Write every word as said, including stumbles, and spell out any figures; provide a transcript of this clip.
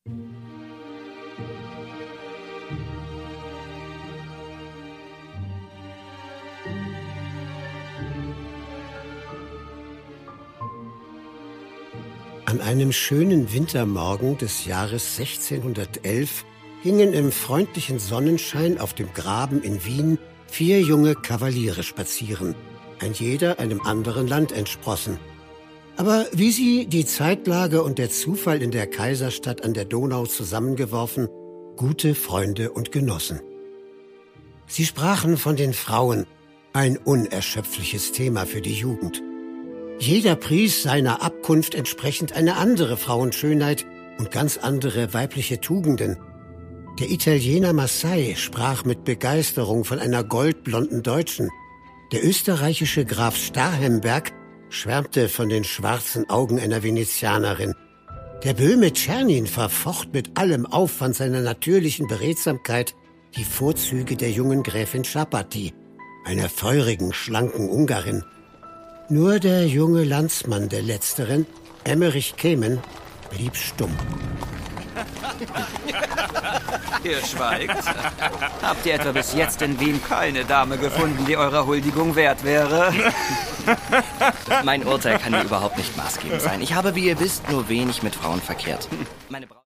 An einem schönen Wintermorgen des Jahres sechzehnhundertelf hingen im freundlichen Sonnenschein auf dem Graben in Wien vier junge Kavaliere spazieren, ein jeder einem anderen Land entsprossen. Aber wie sie, die Zeitlage und der Zufall in der Kaiserstadt an der Donau zusammengeworfen, gute Freunde und Genossen. Sie sprachen von den Frauen, ein unerschöpfliches Thema für die Jugend. Jeder pries seiner Abkunft entsprechend eine andere Frauenschönheit und ganz andere weibliche Tugenden. Der Italiener Massai sprach mit Begeisterung von einer goldblonden Deutschen. Der österreichische Graf Starhemberg schwärmte von den schwarzen Augen einer Venezianerin. Der Böhme Czernin verfocht mit allem Aufwand seiner natürlichen Beredsamkeit die Vorzüge der jungen Gräfin Schapati, einer feurigen, schlanken Ungarin. Nur der junge Landsmann der Letzteren, Emmerich Kemen, blieb stumm. Ihr schweigt. Habt ihr etwa bis jetzt in Wien keine Dame gefunden, die eurer Huldigung wert wäre? Mein Urteil kann hier überhaupt nicht maßgebend sein. Ich habe, wie ihr wisst, nur wenig mit Frauen verkehrt. Meine Braut